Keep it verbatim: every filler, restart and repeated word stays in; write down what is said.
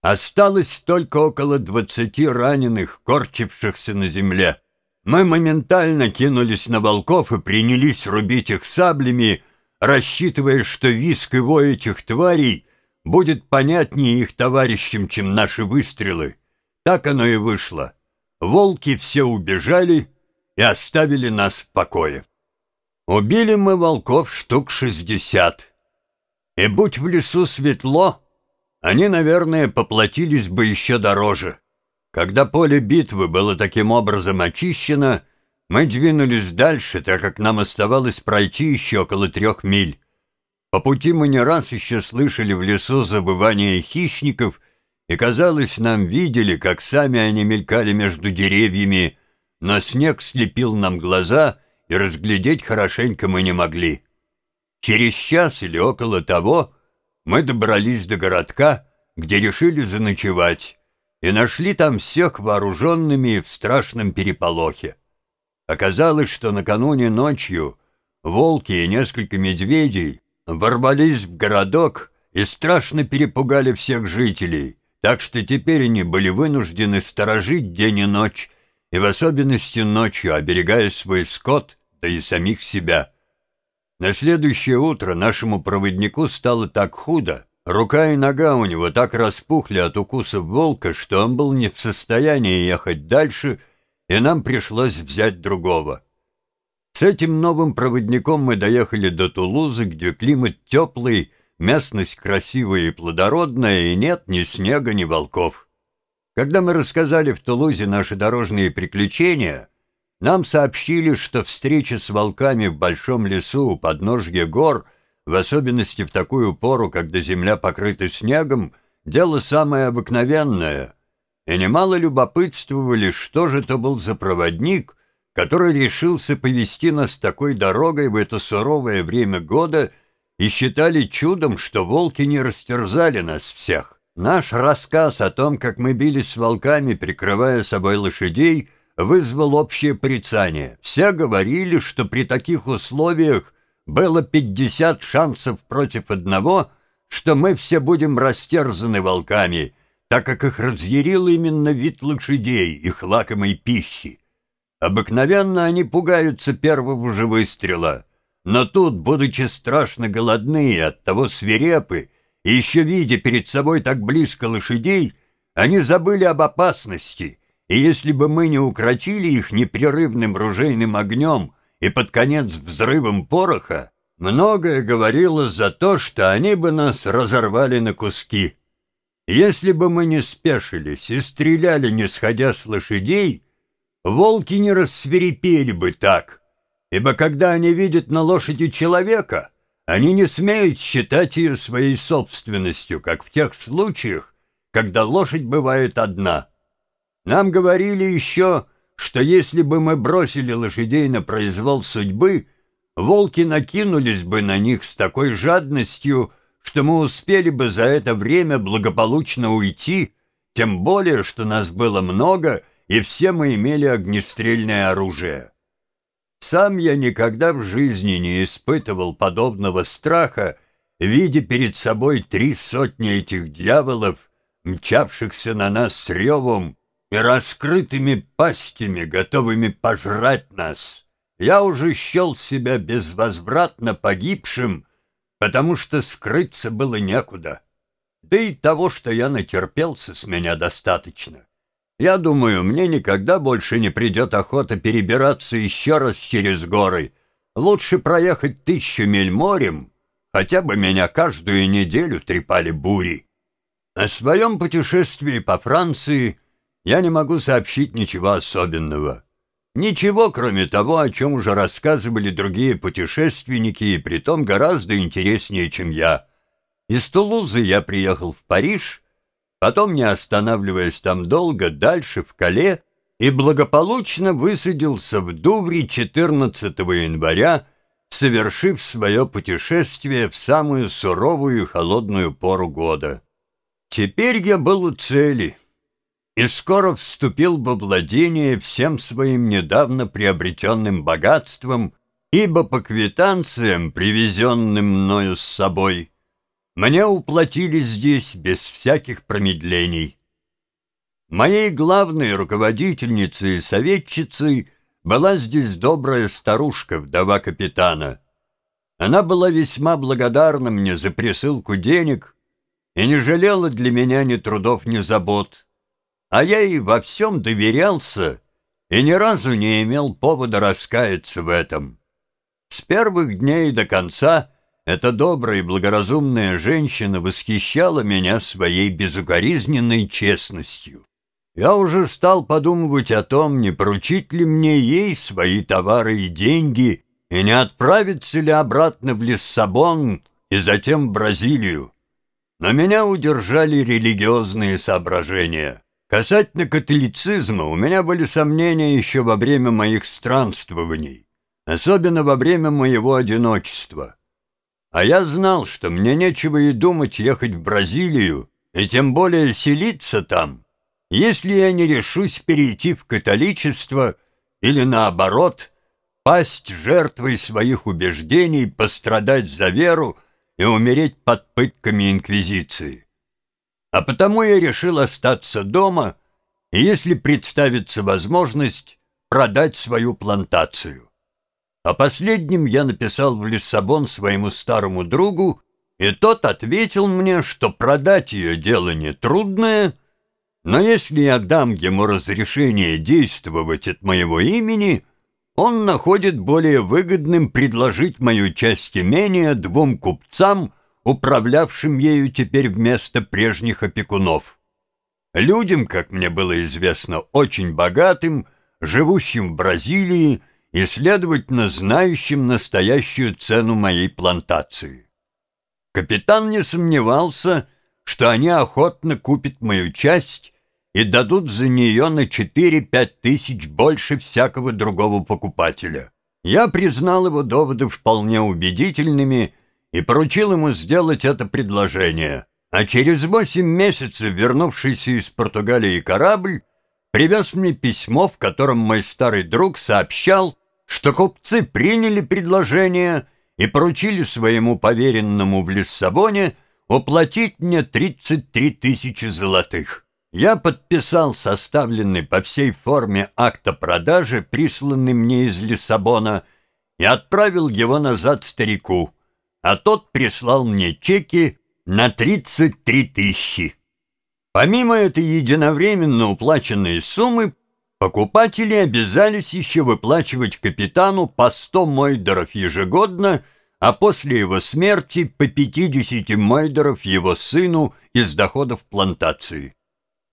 Осталось только около двадцати раненых, корчившихся на земле. Мы моментально кинулись на волков и принялись рубить их саблями, рассчитывая, что визг и вой этих тварей будет понятнее их товарищам, чем наши выстрелы. Так оно и вышло. Волки все убежали и оставили нас в покое. Убили мы волков штук шестьдесят. И будь в лесу светло, они, наверное, поплатились бы еще дороже. Когда поле битвы было таким образом очищено, мы двинулись дальше, так как нам оставалось пройти еще около трех миль. По пути мы не раз еще слышали в лесу завывание хищников, и, казалось, нам видели, как сами они мелькали между деревьями, но снег слепил нам глаза, и разглядеть хорошенько мы не могли. Через час или около того мы добрались до городка, где решили заночевать, и нашли там всех вооруженными в страшном переполохе. Оказалось, что накануне ночью волки и несколько медведей ворвались в городок и страшно перепугали всех жителей, так что теперь они были вынуждены сторожить день и ночь, и в особенности ночью, оберегая свой скот, да и самих себя. На следующее утро нашему проводнику стало так худо, рука и нога у него так распухли от укусов волка, что он был не в состоянии ехать дальше, и нам пришлось взять другого. С этим новым проводником мы доехали до Тулузы, где климат теплый, местность красивая и плодородная, и нет ни снега, ни волков. Когда мы рассказали в Тулузе наши дорожные приключения, нам сообщили, что встреча с волками в большом лесу у подножья гор, в особенности в такую пору, когда земля покрыта снегом, дело самое обыкновенное, и немало любопытствовали, что же это был за проводник, который решился повести нас такой дорогой в это суровое время года, и считали чудом, что волки не растерзали нас всех. Наш рассказ о том, как мы бились с волками, прикрывая собой лошадей, вызвал общее порицание. Все говорили, что при таких условиях было пятьдесят шансов против одного, что мы все будем растерзаны волками, так как их разъярил именно вид лошадей, их лакомой пищи. Обыкновенно они пугаются первого же выстрела, но тут, будучи страшно голодны и оттого свирепы, и еще видя перед собой так близко лошадей, они забыли об опасности, и если бы мы не укротили их непрерывным ружейным огнем и под конец взрывом пороха, многое говорило за то, что они бы нас разорвали на куски. Если бы мы не спешились и стреляли, не сходя с лошадей, волки не рассвирепели бы так, ибо когда они видят на лошади человека, они не смеют считать ее своей собственностью, как в тех случаях, когда лошадь бывает одна. Нам говорили еще, что если бы мы бросили лошадей на произвол судьбы, волки накинулись бы на них с такой жадностью, что мы успели бы за это время благополучно уйти, тем более, что нас было много, и все мы имели огнестрельное оружие. Сам я никогда в жизни не испытывал подобного страха, видя перед собой три сотни этих дьяволов, мчавшихся на нас с ревом и раскрытыми пастями, готовыми пожрать нас. Я уже счел себя безвозвратно погибшим, потому что скрыться было некуда. Да и того, что я натерпелся, с меня достаточно. Я думаю, мне никогда больше не придет охота перебираться еще раз через горы. Лучше проехать тысячу миль морем, хотя бы меня каждую неделю трепали бури. О своем путешествии по Франции я не могу сообщить ничего особенного. Ничего, кроме того, о чем уже рассказывали другие путешественники, и притом гораздо интереснее, чем я. Из Тулузы я приехал в Париж, потом, не останавливаясь там долго, дальше в Кале, и благополучно высадился в Дувре четырнадцатого января, совершив свое путешествие в самую суровую и холодную пору года. Теперь я был у цели и скоро вступил во владение всем своим недавно приобретенным богатством, ибо по квитанциям, привезенным мною с собой, Мне уплатили здесь без всяких промедлений. Моей главной руководительницей и советчицей была здесь добрая старушка, вдова капитана. Она была весьма благодарна мне за присылку денег и не жалела для меня ни трудов, ни забот, а я ей во всем доверялся и ни разу не имел повода раскаяться в этом. С первых дней до конца эта добрая и благоразумная женщина восхищала меня своей безукоризненной честностью. Я уже стал подумывать о том, не поручить ли мне ей свои товары и деньги, и не отправиться ли обратно в Лиссабон и затем в Бразилию. Но меня удержали религиозные соображения. Касательно католицизма у меня были сомнения еще во время моих странствований, особенно во время моего одиночества. А я знал, что мне нечего и думать ехать в Бразилию, и тем более селиться там, если я не решусь перейти в католичество или, наоборот, пасть жертвой своих убеждений, пострадать за веру и умереть под пытками инквизиции. А потому я решил остаться дома и, если представится возможность, продать свою плантацию. О последнем я написал в Лиссабон своему старому другу, и тот ответил мне, что продать ее дело нетрудное, но если я дам ему разрешение действовать от моего имени, он находит более выгодным предложить мою часть имения двум купцам, управлявшим ею теперь вместо прежних опекунов. Людям, как мне было известно, очень богатым, живущим в Бразилии и, следовательно, знающим настоящую цену моей плантации. Капитан не сомневался, что они охотно купят мою часть и дадут за нее на четыре-пять тысяч больше всякого другого покупателя. Я признал его доводы вполне убедительными и поручил ему сделать это предложение, а через восемь месяцев вернувшийся из Португалии корабль привез мне письмо, в котором мой старый друг сообщал, что купцы приняли предложение и поручили своему поверенному в Лиссабоне уплатить мне тридцать три тысячи золотых. Я подписал составленный по всей форме акт о продаже, присланный мне из Лиссабона, и отправил его назад старику, а тот прислал мне чеки на тридцать три тысячи. Помимо этой единовременно уплаченной суммы, покупатели обязались еще выплачивать капитану по сто мойдеров ежегодно, а после его смерти по пятьдесят мойдеров его сыну из доходов плантации.